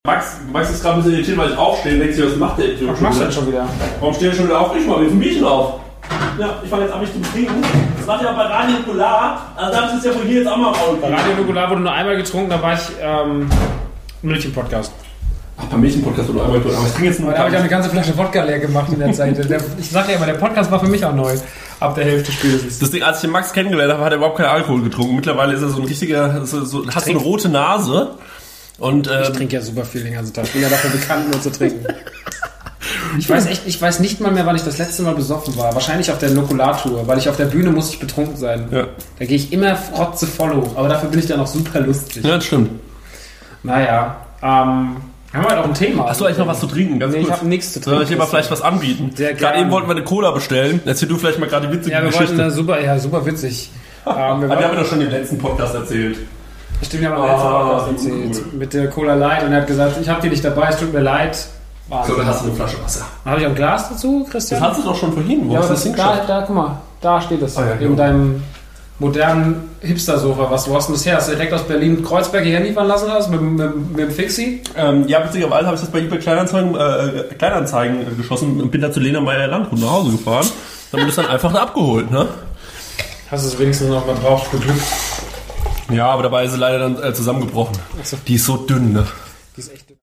Max ist gerade ein bisschen irritiert, weil ich aufstehe und denkt sich, was macht der Idiot? Was machst du denn schon wieder? Warum stehe ich schon wieder auf? Ich mache mir ein Bierchen auf. Ja, ich fange jetzt an, mich zu trinken. Das macht ja auch bei Radio Nukular. Also darf ich das ja von hier jetzt auch mal raus. Bei Radio Nukular wurde nur einmal getrunken, da war ich Milch-Podcast. Ach, beim Milch-Podcast wurde nur einmal getrunken. Aber ich trinke jetzt nur. Da habe ich auch eine ganze Flasche Wodka leer gemacht in der Zeit. Ich sag ja immer, der Podcast war für mich auch neu. Ab der Hälfte spätestens. Das Ding, als ich den Max kennengelernt habe, hat er überhaupt keinen Alkohol getrunken. Mittlerweile ist er so ein richtiger, hast so eine rote Nase. Und, ich trinke ja super viel den ganzen Tag. Ich bin ja dafür bekannt, nur zu trinken. Ich weiß nicht mal mehr, wann ich das letzte Mal besoffen war. Wahrscheinlich auf der Nukular-Tour, weil auf der Bühne muss ich betrunken sein. Ja. Da gehe ich immer rotzevoll hoch, aber dafür bin ich dann auch super lustig. Ja, das stimmt. Naja, haben wir halt auch ein Thema. Hast du eigentlich noch was zu trinken? Ganz kurz. Ich habe nichts zu trinken. Soll ich dir mal vielleicht was anbieten? Gerade eben wollten wir eine Cola bestellen. Erzähl du vielleicht mal gerade die witzige Geschichte. Ja, wir wollten super witzig. Wir haben doch schon im letzten Podcast erzählt. Stimmt, wir haben letzten Podcast erzählt. Cool. Mit der Cola Light und er hat gesagt, ich habe die nicht dabei, es tut mir leid. So, dann hast du eine Flasche Wasser. Habe ich auch ein Glas dazu, Christian? Das hast du doch schon vorhin. Wo hast du das hingeschafft? Da, guck mal, da steht es. In deinem modernen Hipster-Sofa. Wo hast du das her? Hast du direkt aus Berlin-Kreuzberg hierher liefern lassen mit dem Fixie? Ja, witzigerweise habe ich das bei eBay Kleinanzeigen geschossen und bin da zu Lena Meyer-Landrut nach Hause gefahren. Dann wurde es dann einfach da abgeholt, ne? Hast du es wenigstens noch mal drauf geglückt? Ja, aber dabei ist sie leider dann zusammengebrochen. So. Die ist so dünn, ne? Die ist echt dünn.